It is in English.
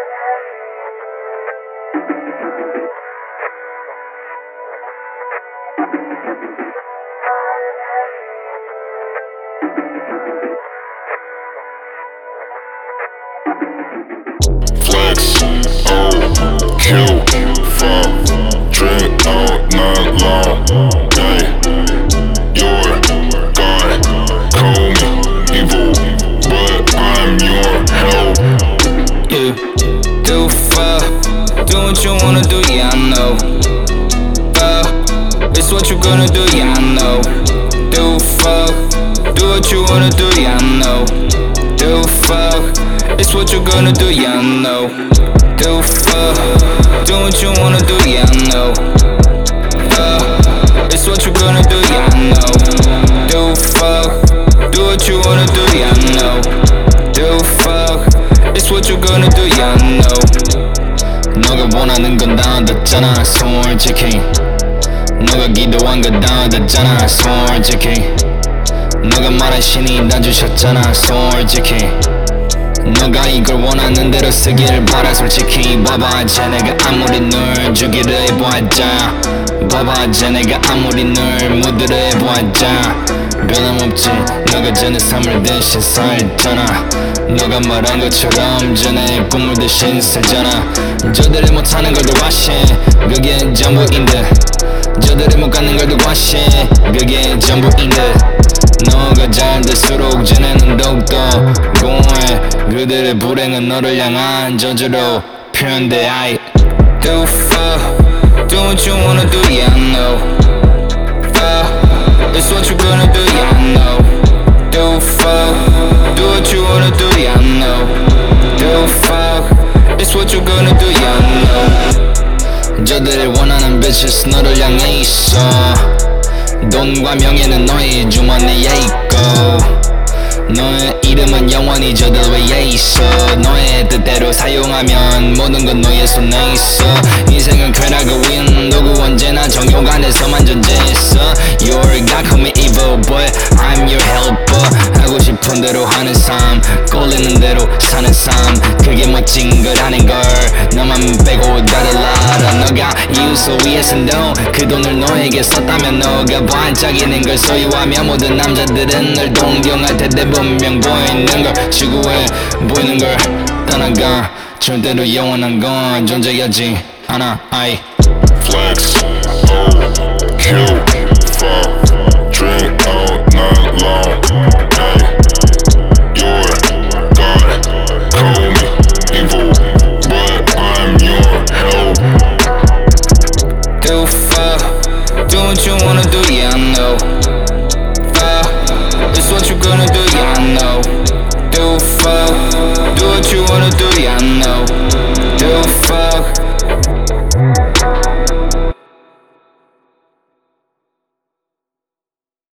Flex, oh, kill, fuck, drink all night long. Hey, your God, call me evil, but I'm your hell. You do fuck, do what you wanna do, yeah I know. It's what you gonna do, yeah I know. Do fuck, do what you wanna do, yeah I know. Do fuck, it's what you gonna do, yeah I know. Do fuck, do what you wanna do, yeah I know. It's what you gonna do, yeah I know. Do fuck, do what you wanna do, yeah I know. Do fuck, it's what you gonna do, yeah I know. 너가 원하는 건 다 얻었잖아 솔직히. 너가 기도한 거 다 얻었잖아 솔직히. 너가 말한 신이 다 주셨잖아 솔직히. 너가 이걸 원하는 대로 쓰길 바라 솔직히. 봐봐 쟤네가 아무리 널 죽이려 해보았자. 봐봐 쟤네가 아무리 널 묻으려 해보았자. 변함없지 너가 전에 삶을 대신 살잖아. 너가 말한 것처럼 전에 꿈을 대신 살잖아. 저들이 못하는 걸도 과시 그게 전부인데. 저들이 못 갖는 걸도 과시 그게 전부인데. 너가 잘 될수록 쟤네는 더욱더 공허해. 그들의 불행은 너를 향한 저주로 표현돼. I do fuck, do what you wanna do, yeah I know. Fuck, it's what you gonna do, yeah I know. Do fuck, do what you wanna do, yeah I know. Do fuck, it's what you gonna do, yeah I know. 저들이 원하는 bitches 너를 향해 있어. 돈과 명예는 너의 주머니에 있고. 너의 이름은 영원히 저들 위에 있어. 너의 뜻대로 사용하면 모든 건 너의 손에 있어. 인생은 쾌락의 윈도구 언제나 정욕 안에서만 존재했어. You're God call me evil but I'm your helper. 하고 싶은 대로 하는 삶 꼴리는 대로 사는 삶 그게 멋진 걸 아는 걸. 너만 빼고 다들 알아. 너가 이웃을 위해서도 그 돈을 너에게 썼다면 너가 반짝이는 걸 소유하며 모든 남자들은 널 동경할 텐데 분명 보이는 걸 추구해 보이는 걸 떠나가. 절대로 영원한 건 존재하지 않아. I Flex, oh, kill, fuck, drink all night long. Hey, your God, call me evil, but I'm your hell. do fuck, do what you wanna do, yeah I know. Fuck, it's what you gonna do, yeah I know. Do fuck, do what you wanna do, yeah I know. Do fuck,